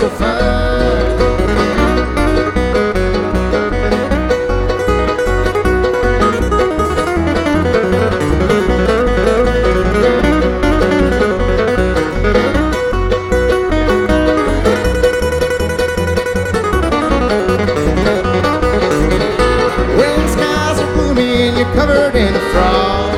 so fine. When skies are gloomy and you're covered in frost,